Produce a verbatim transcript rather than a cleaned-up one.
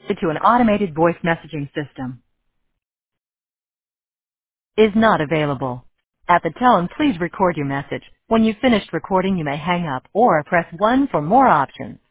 to an automated voice messaging system is not available. At the tone, please record your message. When you've finished recording, you may hang up or press one for more options.